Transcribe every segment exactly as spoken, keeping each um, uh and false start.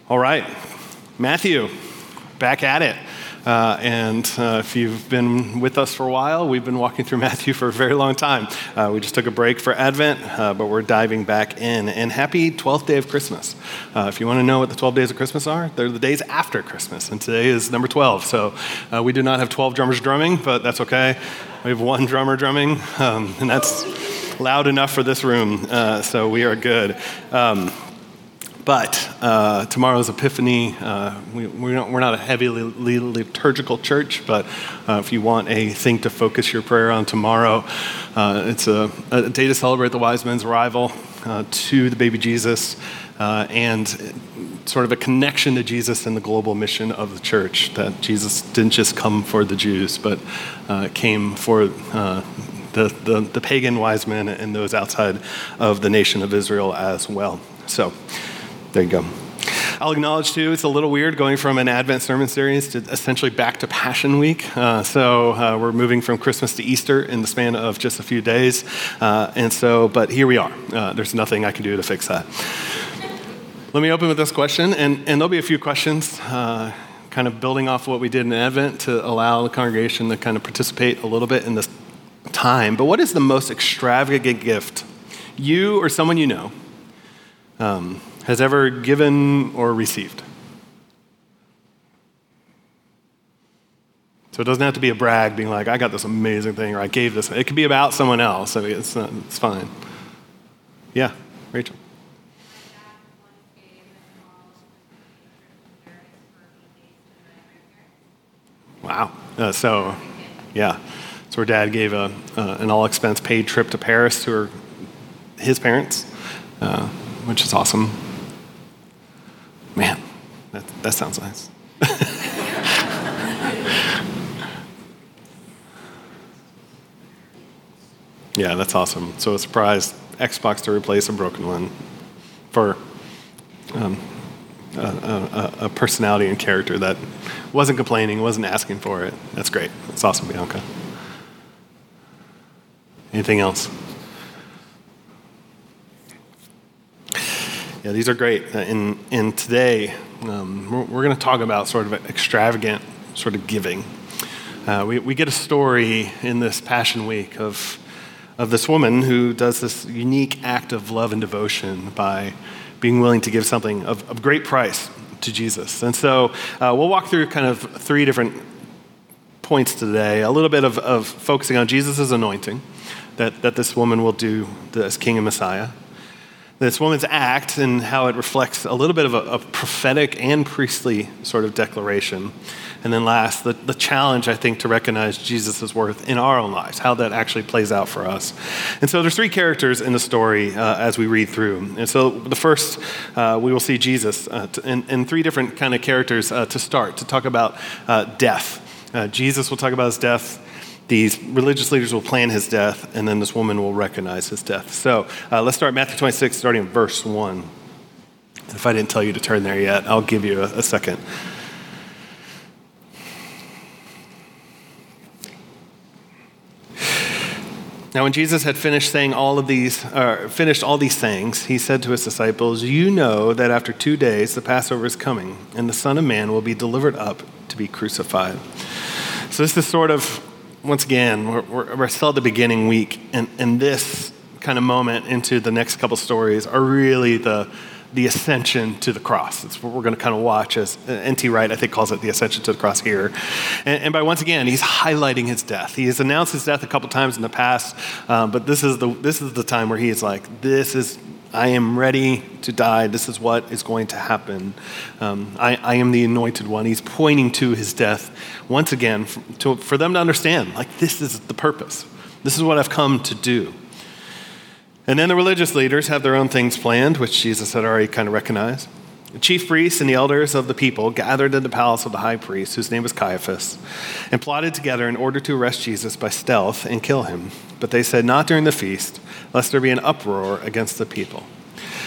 All right, Matthew, back at it. Uh, and uh, if you've been with us for a while, we've been walking through Matthew for a very long time. Uh, we just took a break for Advent, uh, but we're diving back in. And happy twelfth day of Christmas. Uh, if you want to know what the twelve days of Christmas are, they're the days after Christmas. And today is number twelve. So uh, we do not have twelve drummers drumming, but that's okay. We have one drummer drumming, um, and that's loud enough for this room. Uh, so we are good. Um, But uh, tomorrow's Epiphany. Uh, we, we don't, we're not a heavily liturgical church, but uh, if you want a thing to focus your prayer on tomorrow, uh, it's a, a day to celebrate the wise men's arrival uh, to the baby Jesus uh, and sort of a connection to Jesus and the global mission of the church, that Jesus didn't just come for the Jews, but uh, came for uh, the, the, the pagan wise men and those outside of the nation of Israel as well. So, there you go. I'll acknowledge, too, it's a little weird going from an Advent sermon series to essentially back to Passion Week. Uh, so uh, we're moving from Christmas to Easter in the span of just a few days. Uh, and so, but here we are. Uh, there's nothing I can do to fix that. Let me open with this question, and, and there'll be a few questions, uh, kind of building off what we did in Advent to allow the congregation to kind of participate a little bit in this time. But what is the most extravagant gift you or someone you know um, has ever given or received? So it doesn't have to be a brag, being like, I got this amazing thing, or I gave this. It could be about someone else. I mean, it's, not, it's fine. Yeah, Rachel. Wow. Uh, so, yeah. So her dad gave a, uh, an all-expense paid trip to Paris to her, his parents, uh, which is awesome. Man, that, that sounds nice. Yeah, that's awesome. So a surprise Xbox to replace a broken one for um, a, a, a personality and character that wasn't complaining, wasn't asking for it. That's great. That's awesome, Bianca. Anything else? Yeah, these are great. And, and today, um, we're, we're going to talk about sort of extravagant sort of giving. Uh, we, we get a story in this Passion Week of, of this woman who does this unique act of love and devotion by being willing to give something of, of great price to Jesus. And so uh, we'll walk through kind of three different points today, a little bit of, of focusing on Jesus' anointing that, that this woman will do as King and Messiah. This woman's act and how it reflects a little bit of a, a prophetic and priestly sort of declaration. And then last, the, the challenge, I think, to recognize Jesus' worth in our own lives, how that actually plays out for us. And so there's three characters in the story uh, as we read through. And so the first, uh, we will see Jesus uh, to, in, in three different kind of characters uh, to start, to talk about uh, death. Uh, Jesus will talk about his death. These religious leaders will plan his death, and then this woman will recognize his death. So uh, let's start Matthew twenty-six, starting in verse one. If I didn't tell you to turn there yet, I'll give you a, a second. Now, when Jesus had finished saying all of these, uh, finished all these sayings, he said to his disciples, "You know that after two days the Passover is coming, and the Son of Man will be delivered up to be crucified." So this is sort of, once again, we're, we're, we're still at the beginning week, and, and this kind of moment into the next couple stories are really the the ascension to the cross. That's what we're going to kind of watch as N T Wright, I think, calls it the ascension to the cross here. And, and by once again, he's highlighting his death. He has announced his death a couple times in the past, um, but this is the this is the time where he is like, this is, I am ready to die. This is what is going to happen. Um, I, I am the anointed one. He's pointing to his death once again for, to, for them to understand, like, this is the purpose. This is what I've come to do. And then the religious leaders have their own things planned, which Jesus had already kind of recognized. The chief priests and the elders of the people gathered in the palace of the high priest, whose name was Caiaphas, and plotted together in order to arrest Jesus by stealth and kill him. But they said, not during the feast, lest there be an uproar against the people.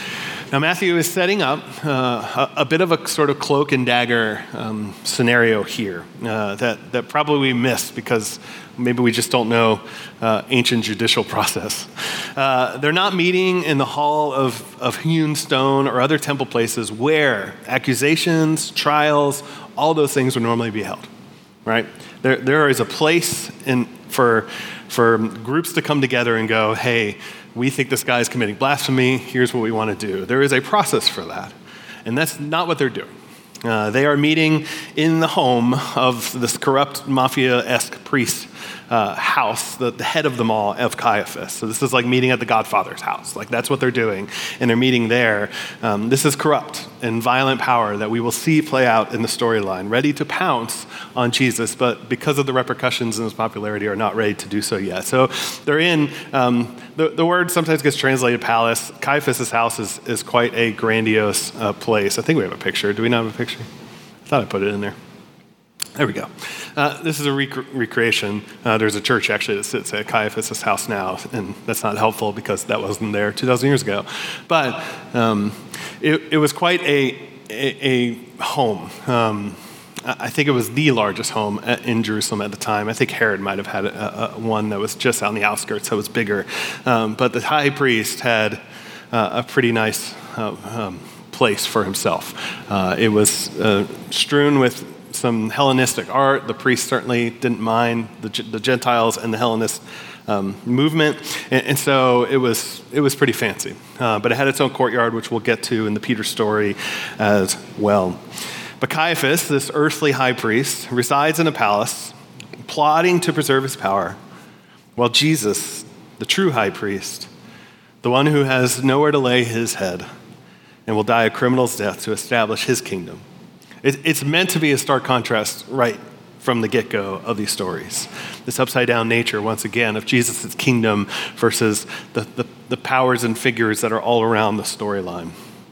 Now, Matthew is setting up uh, a, a bit of a sort of cloak and dagger um, scenario here uh, that, that probably we missed because maybe we just don't know uh, ancient judicial process. Uh, they're not meeting in the hall of, of hewn stone or other temple places where accusations, trials, all those things would normally be held, right? There, there is a place in, for, for groups to come together and go, hey, we think this guy is committing blasphemy. Here's what we want to do. There is a process for that. And that's not what they're doing. Uh, they are meeting in the home of this corrupt mafia-esque priest uh, house, the, the head of them all, of Caiaphas. So this is like meeting at the Godfather's house. Like that's what they're doing. And they're meeting there. Um, this is corrupt and violent power that we will see play out in the storyline, ready to pounce on Jesus, but because of the repercussions and his popularity are not ready to do so yet. So they're in, um, the, the word sometimes gets translated palace. Caiaphas' house is, is quite a grandiose uh, place. I think we have a picture. Do we not have a picture? I thought I put it in there. There we go. Uh, this is a rec- recreation. Uh, there's a church actually that sits at Caiaphas' house now, and that's not helpful because that wasn't there two thousand years ago. But um, it, it was quite a, a, a home. Um, I think it was the largest home at, in Jerusalem at the time. I think Herod might have had a, a, one that was just on the outskirts, so it was bigger. Um, but the high priest had uh, a pretty nice uh, um, place for himself. Uh, it was uh, strewn with some Hellenistic art. The priests certainly didn't mind the, the Gentiles and the Hellenist um, movement, and, and so it was it was pretty fancy. Uh, but it had its own courtyard, which we'll get to in the Peter story as well. But Caiaphas, this earthly high priest, resides in a palace, plotting to preserve his power, while Jesus, the true high priest, the one who has nowhere to lay his head and will die a criminal's death to establish his kingdom. It's meant to be a stark contrast right from the get-go of these stories. This upside-down nature, once again, of Jesus' kingdom versus the, the, the powers and figures that are all around the storyline.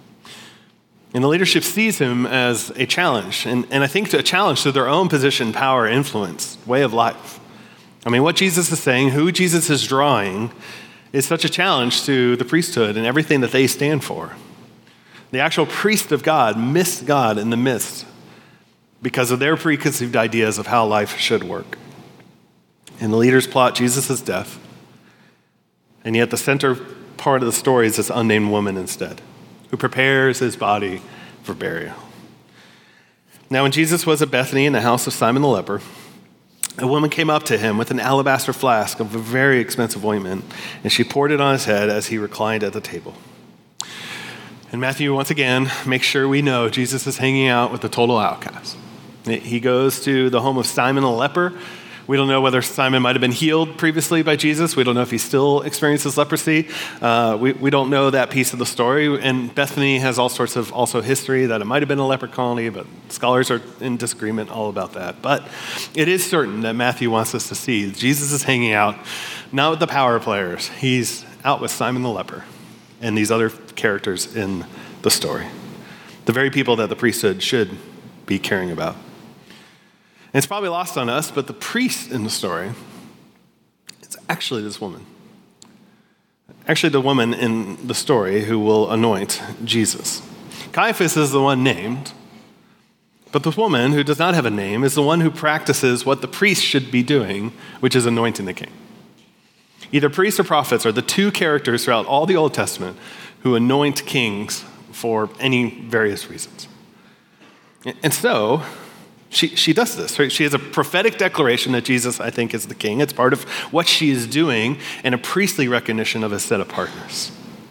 And the leadership sees him as a challenge, and, and I think a challenge to their own position, power, influence, way of life. I mean, what Jesus is saying, who Jesus is drawing, is such a challenge to the priesthood and everything that they stand for. The actual priest of God missed God in the midst because of their preconceived ideas of how life should work. And the leaders plot Jesus' death, and yet the center part of the story is this unnamed woman instead, who prepares his body for burial. Now, when Jesus was at Bethany in the house of Simon the leper, a woman came up to him with an alabaster flask of a very expensive ointment, and she poured it on his head as he reclined at the table. And Matthew, once again, makes sure we know Jesus is hanging out with the total outcast. He goes to the home of Simon the leper. We don't know whether Simon might have been healed previously by Jesus. We don't know if he still experiences leprosy. Uh, we, we don't know that piece of the story. And Bethany has all sorts of also history that it might have been a leper colony, but scholars are in disagreement all about that. But it is certain that Matthew wants us to see Jesus is hanging out, not with the power players. He's out with Simon the leper and these other characters in the story. The very people that the priesthood should be caring about. And it's probably lost on us, but the priest in the story is actually this woman. Actually, the woman in the story who will anoint Jesus. Caiaphas is the one named, but the woman who does not have a name is the one who practices what the priest should be doing, which is anointing the king. Either priests or prophets are the two characters throughout all the Old Testament who anoint kings for any various reasons. And so, she, she does this, right? She has a prophetic declaration that Jesus, I think, is the king. It's part of what she is doing and a priestly recognition of his set apartness.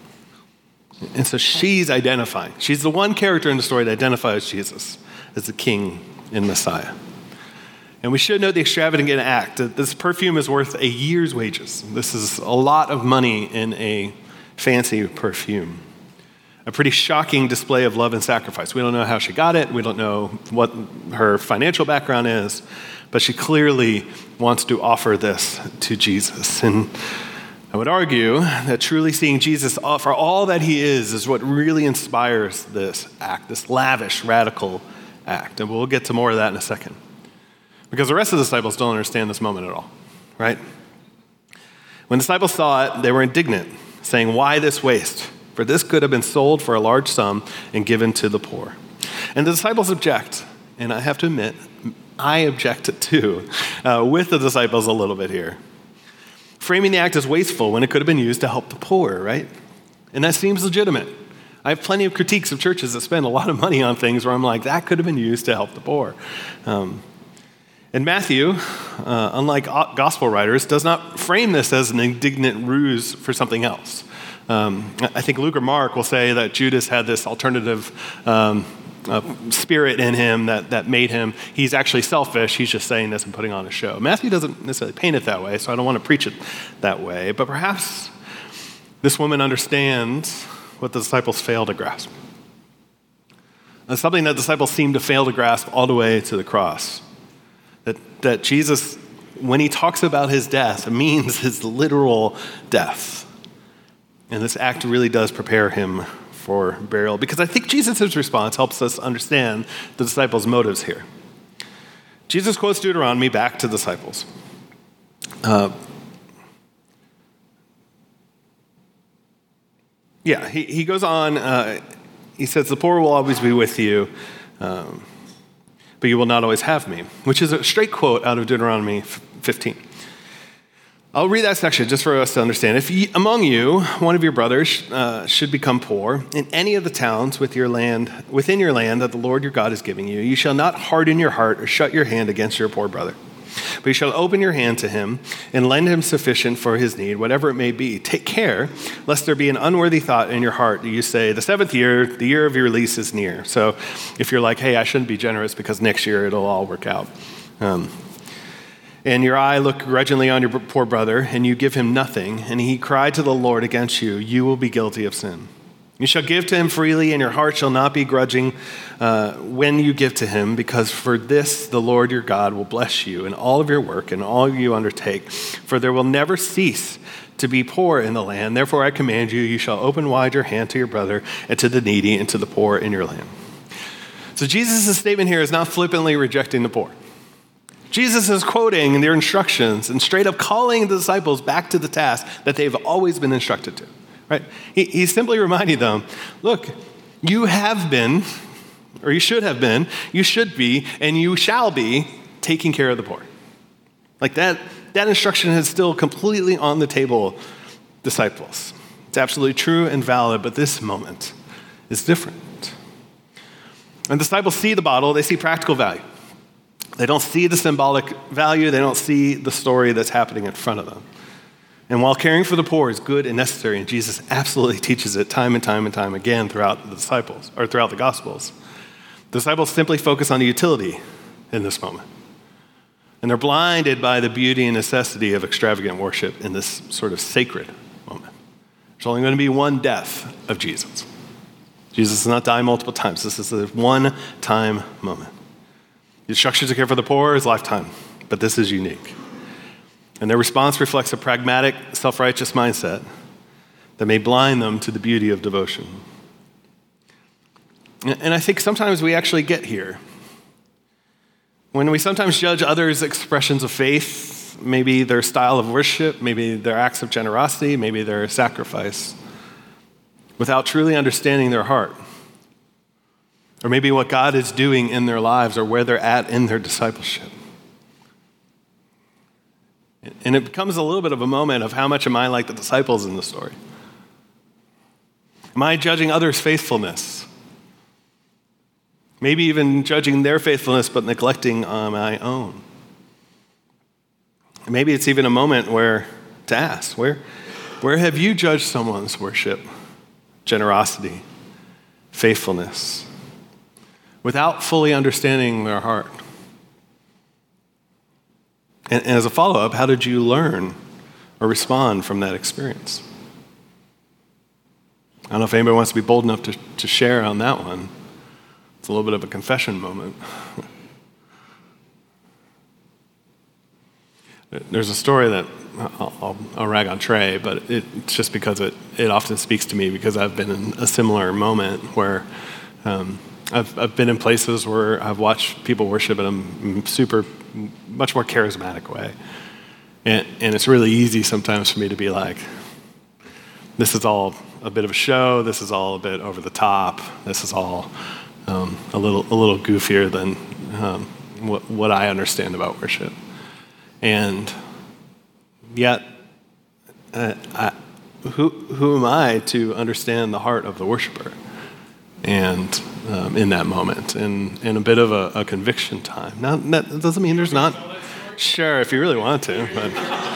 And so she's identifying. She's the one character in the story that identifies Jesus as the king and Messiah. And we should note the extravagant act. This perfume is worth a year's wages. This is a lot of money in a fancy perfume. A pretty shocking display of love and sacrifice. We don't know how she got it. We don't know what her financial background is. But she clearly wants to offer this to Jesus. And I would argue that truly seeing Jesus for all that he is is what really inspires this act, this lavish, radical act. And we'll get to more of that in a second. Because the rest of the disciples don't understand this moment at all, right? When the disciples saw it, they were indignant, saying, "Why this waste? For this could have been sold for a large sum and given to the poor. And the disciples object. And I have to admit, I object too, uh, with the disciples a little bit here. Framing the act as wasteful when it could have been used to help the poor, right? And that seems legitimate. I have plenty of critiques of churches that spend a lot of money on things where I'm like, that could have been used to help the poor. Um, and Matthew, uh, unlike gospel writers, does not frame this as an indignant ruse for something else. Um, I think Luke or Mark will say that Judas had this alternative um, uh, spirit in him that, that made him, he's actually selfish, he's just saying this and putting on a show. Matthew doesn't necessarily paint it that way, so I don't want to preach it that way, but perhaps this woman understands what the disciples fail to grasp. It's something that disciples seem to fail to grasp all the way to the cross. That, that Jesus, when he talks about his death, means his literal death. And this act really does prepare him for burial, because I think Jesus' response helps us understand the disciples' motives here. Jesus quotes Deuteronomy back to the disciples. Uh, yeah, he, he goes on, uh, he says, the poor will always be with you, um, but you will not always have me, which is a straight quote out of Deuteronomy fifteen. I'll read that section just for us to understand. If ye, among you, one of your brothers uh, should become poor in any of the towns with your land, within your land that the Lord your God is giving you, you shall not harden your heart or shut your hand against your poor brother. But you shall open your hand to him and lend him sufficient for his need, whatever it may be. Take care, lest there be an unworthy thought in your heart that you say, the seventh year, the year of your release is near. So if you're like, hey, I shouldn't be generous because next year it'll all work out. Um, And your eye look grudgingly on your poor brother, and you give him nothing, and he cried to the Lord against you, you will be guilty of sin. You shall give to him freely, and your heart shall not be grudging uh, when you give to him, because for this the Lord your God will bless you in all of your work and all you undertake. For there will never cease to be poor in the land. Therefore I command you, you shall open wide your hand to your brother and to the needy and to the poor in your land. So Jesus' statement here is not flippantly rejecting the poor. Jesus is quoting their instructions and straight up calling the disciples back to the task that they've always been instructed to, right? He, he's simply reminding them, look, you have been, or you should have been, you should be, and you shall be taking care of the poor. Like that, that instruction is still completely on the table, disciples. It's absolutely true and valid, but this moment is different. When disciples see the bottle, they see practical value. They don't see the symbolic value. They don't see the story that's happening in front of them. And while caring for the poor is good and necessary, and Jesus absolutely teaches it time and time and time again throughout the disciples, or throughout the Gospels, the disciples simply focus on the utility in this moment. And they're blinded by the beauty and necessity of extravagant worship in this sort of sacred moment. There's only going to be one death of Jesus. Jesus does not die multiple times. This is a one-time moment. The instructions to care for the poor is lifetime, but this is unique. And their response reflects a pragmatic, self-righteous mindset that may blind them to the beauty of devotion. And I think sometimes we actually get here. When we sometimes judge others' expressions of faith, maybe their style of worship, maybe their acts of generosity, maybe their sacrifice, without truly understanding their heart. Or maybe what God is doing in their lives or where they're at in their discipleship. And it becomes a little bit of a moment of how much am I like the disciples in the story? Am I judging others' faithfulness? Maybe even judging their faithfulness but neglecting uh, my own. And maybe it's even a moment where to ask, where, where have you judged someone's worship, generosity, faithfulness, without fully understanding their heart? And, and as a follow-up, how did you learn or respond from that experience? I don't know if anybody wants to be bold enough to, to share on that one. It's a little bit of a confession moment. There's a story that I'll, I'll, I'll rag on Trey, but it, it's just because it, it often speaks to me because I've been in a similar moment where um, I've, I've been in places where I've watched people worship in a super, much more charismatic way. And, and it's really easy sometimes for me to be like, this is all a bit of a show. This is all a bit over the top. This is all um, a little a little goofier than um, what, what I understand about worship. And yet, uh, I, who who am I to understand the heart of the worshiper? And um, in that moment, and, and a bit of a, a conviction time. Now, that doesn't mean there's not. Sure, if you really want to. But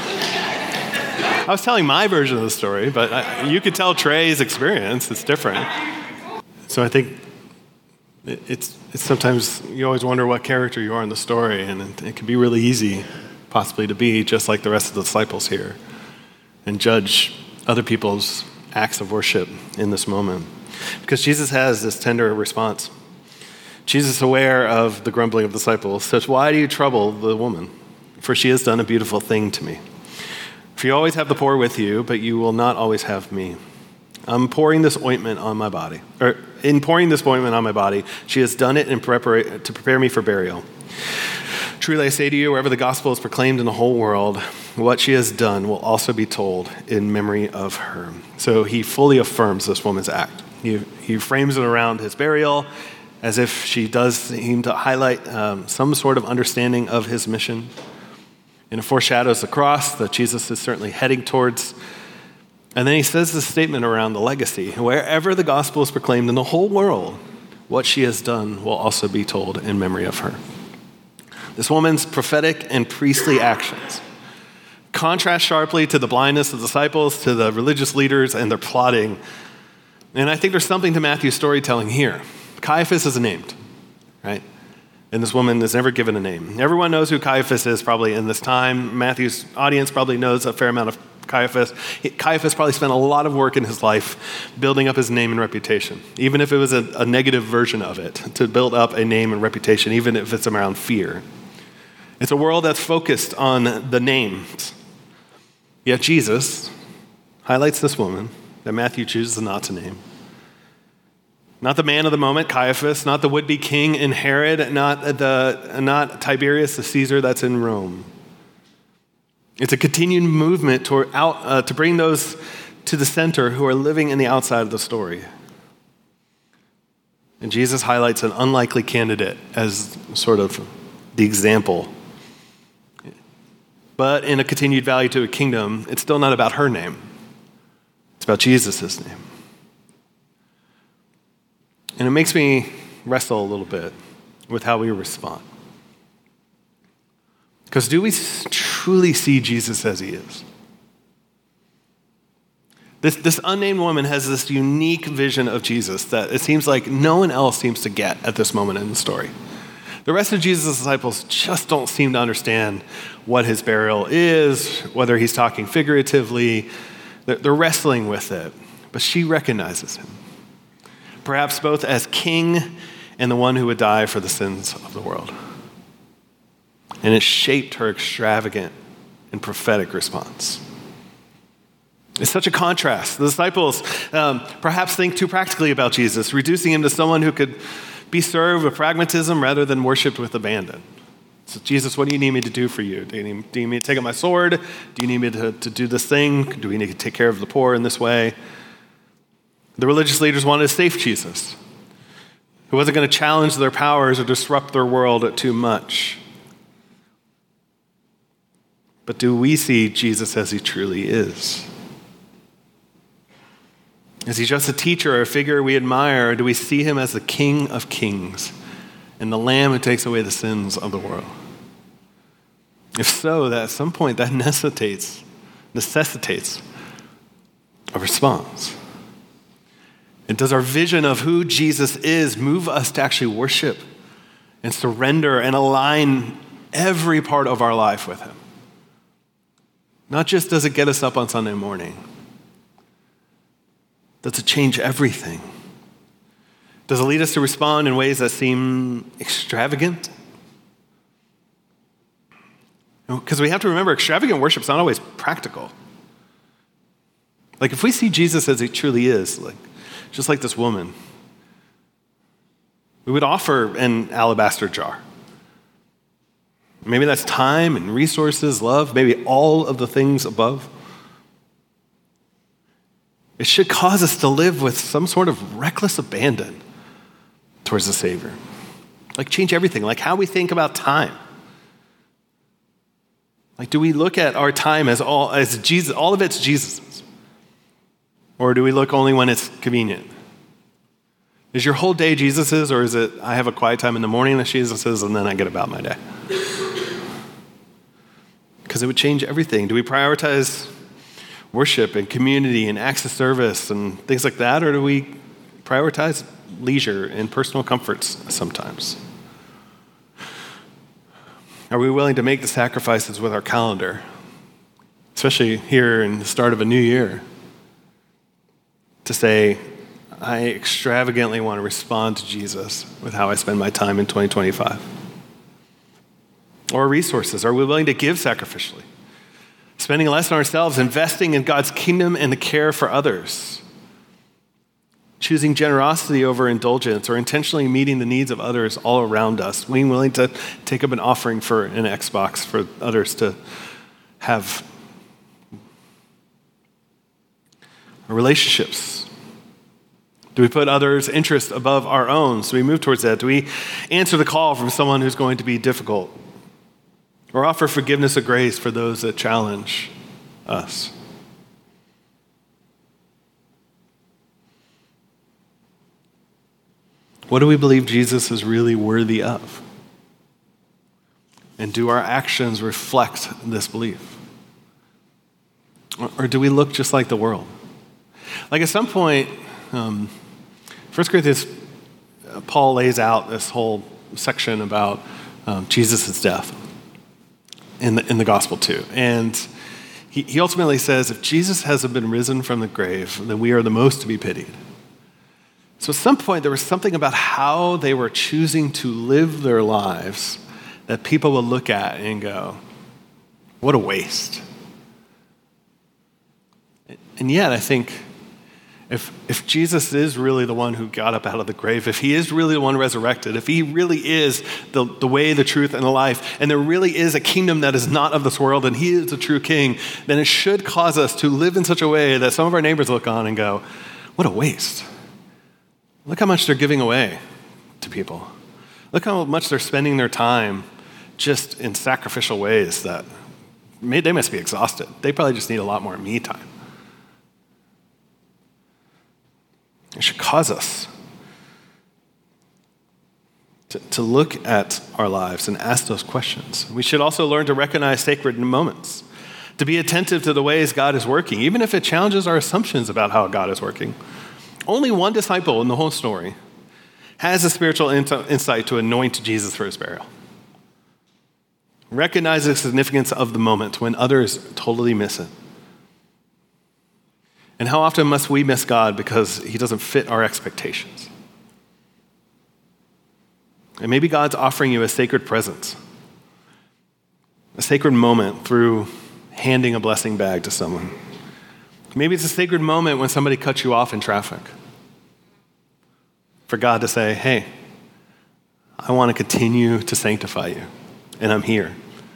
I was telling my version of the story, but I, you could tell Trey's experience. It's different. So I think it, it's it's sometimes you always wonder what character you are in the story, and it, it can be really easy, possibly, to be just like the rest of the disciples here, and judge other people's acts of worship in this moment. Because Jesus has this tender response. Jesus, aware of the grumbling of the disciples, says, "Why do you trouble the woman? For she has done a beautiful thing to me. For you always have the poor with you, but you will not always have me. I'm pouring this ointment on my body. Or in pouring this ointment on my body, she has done it in prepara- to prepare me for burial. Truly I say to you, wherever the gospel is proclaimed in the whole world, what she has done will also be told in memory of her." So he fully affirms this woman's act. He, he frames it around his burial as if she does seem to highlight um, some sort of understanding of his mission. And it foreshadows the cross that Jesus is certainly heading towards. And then he says this statement around the legacy. Wherever the gospel is proclaimed in the whole world, what she has done will also be told in memory of her. This woman's prophetic and priestly actions contrast sharply to the blindness of the disciples, to the religious leaders and their plotting. And I think there's something to Matthew's storytelling here. Caiaphas is named, right? And this woman is never given a name. Everyone knows who Caiaphas is probably in this time. Matthew's audience probably knows a fair amount of Caiaphas. Caiaphas probably spent a lot of work in his life building up his name and reputation, even if it was a, a negative version of it, to build up a name and reputation, even if it's around fear. It's a world that's focused on the names. Yet Jesus highlights this woman that Matthew chooses not to name. Not the man of the moment, Caiaphas, not the would-be king in Herod, not, the, not Tiberius the Caesar that's in Rome. It's a continued movement toward out, uh, to bring those to the center who are living in the outside of the story. And Jesus highlights an unlikely candidate as sort of the example. But in a continued value to a kingdom, it's still not about her name. It's about Jesus' name. And it makes me wrestle a little bit with how we respond. Because do we truly see Jesus as he is? This, this unnamed woman has this unique vision of Jesus that it seems like no one else seems to get at this moment in the story. The rest of Jesus' disciples just don't seem to understand what his burial is, whether he's talking figuratively. They're, they're wrestling with it. But she recognizes him, perhaps both as king and the one who would die for the sins of the world. And it shaped her extravagant and prophetic response. It's such a contrast. The disciples um, perhaps think too practically about Jesus, reducing him to someone who could be served with pragmatism rather than worshiped with abandon. So, Jesus, what do you need me to do for you? Do you need, do you need me to take up my sword? Do you need me to, to do this thing? Do we need to take care of the poor in this way? The religious leaders wanted a safe Jesus who wasn't going to challenge their powers or disrupt their world too much. But do we see Jesus as he truly is? Is he just a teacher or a figure we admire, or do we see him as the King of Kings and the Lamb who takes away the sins of the world? If so, that at some point that necessitates, necessitates a response. And does our vision of who Jesus is move us to actually worship and surrender and align every part of our life with him? Not just does it get us up on Sunday morning. Does it change everything? Does it lead us to respond in ways that seem extravagant? Because we have to remember, extravagant worship is not always practical. Like if we see Jesus as he truly is, like just like this woman, we would offer an alabaster jar. Maybe that's time and resources, love, maybe all of the things above. It should cause us to live with some sort of reckless abandon towards the Savior. Like change everything, like how we think about time. Like do we look at our time as all as Jesus, all of it's Jesus's? Or do we look only when it's convenient? Is your whole day Jesus's, or is it I have a quiet time in the morning that's Jesus's and then I get about my day? Because it would change everything. Do we prioritize worship and community and acts of service and things like that, or do we prioritize leisure and personal comforts sometimes? Are we willing to make the sacrifices with our calendar, especially here in the start of a new year, to say, I extravagantly want to respond to Jesus with how I spend my time in twenty twenty-five? Or resources, are we willing to give sacrificially? Spending less on ourselves, investing in God's kingdom and the care for others. Choosing generosity over indulgence, or intentionally meeting the needs of others all around us. Being willing to take up an offering for an Xbox for others to have. Relationships. Do we put others' interests above our own? So we move towards that. Do we answer the call from someone who's going to be difficult? Or offer forgiveness or grace for those that challenge us? What do we believe Jesus is really worthy of? And do our actions reflect this belief? Or do we look just like the world? Like at some point, um, First Corinthians, Paul lays out this whole section about um, Jesus' death in the, in the gospel too. And he, he ultimately says, if Jesus hasn't been risen from the grave, then we are the most to be pitied. So at some point, there was something about how they were choosing to live their lives that people will look at and go, what a waste. And yet, I think if, if Jesus is really the one who got up out of the grave, if he is really the one resurrected, if he really is the, the way, the truth, and the life, and there really is a kingdom that is not of this world, and he is the true king, then it should cause us to live in such a way that some of our neighbors look on and go, what a waste. Look how much they're giving away to people. Look how much they're spending their time just in sacrificial ways that may, they must be exhausted. They probably just need a lot more me time. It should cause us to, to look at our lives and ask those questions. We should also learn to recognize sacred moments, to be attentive to the ways God is working, even if it challenges our assumptions about how God is working. Only one disciple in the whole story has a spiritual insight to anoint Jesus for his burial. Recognize the significance of the moment when others totally miss it. And how often must we miss God because he doesn't fit our expectations? And maybe God's offering you a sacred presence, a sacred moment through handing a blessing bag to someone. Maybe it's a sacred moment when somebody cuts you off in traffic. For God to say, hey, I want to continue to sanctify you, and I'm here.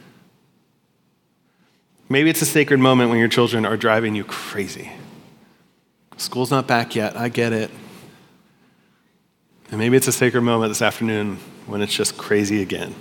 Maybe it's a sacred moment when your children are driving you crazy. School's not back yet, I get it. And maybe it's a sacred moment this afternoon when it's just crazy again.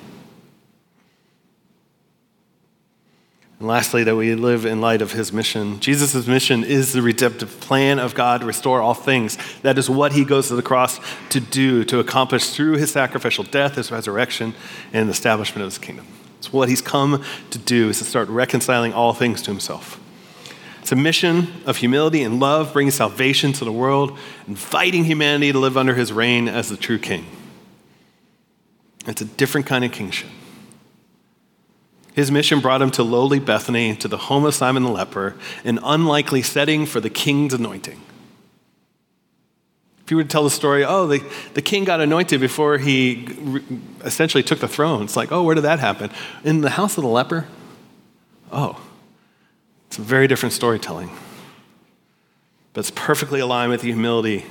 And lastly, that we live in light of his mission. Jesus' mission is the redemptive plan of God to restore all things. That is what he goes to the cross to do, to accomplish through his sacrificial death, his resurrection, and the establishment of his kingdom. It's what he's come to do, is to start reconciling all things to himself. It's a mission of humility and love, bringing salvation to the world, inviting humanity to live under his reign as the true king. It's a different kind of kingship. His mission brought him to lowly Bethany, to the home of Simon the leper, an unlikely setting for the king's anointing. If you were to tell the story, oh, the, the king got anointed before he re- essentially took the throne. It's like, oh, where did that happen? In the house of the leper? Oh, it's a very different storytelling. But it's perfectly aligned with the humility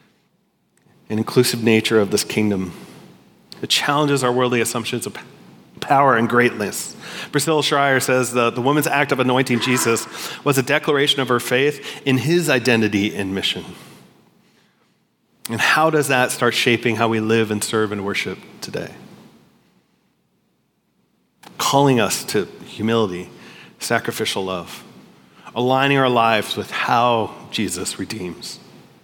and inclusive nature of this kingdom. It challenges our worldly assumptions power and greatness. Priscilla Schreier says the, the woman's act of anointing Jesus was a declaration of her faith in his identity and mission. And how does that start shaping how we live and serve and worship today? Calling us to humility, sacrificial love, aligning our lives with how Jesus redeems.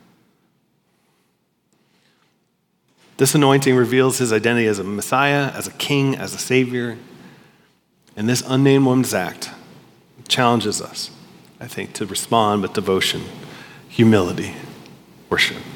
This anointing reveals his identity as a Messiah, as a king, as a savior. And this unnamed woman's act challenges us, I think, to respond with devotion, humility, worship.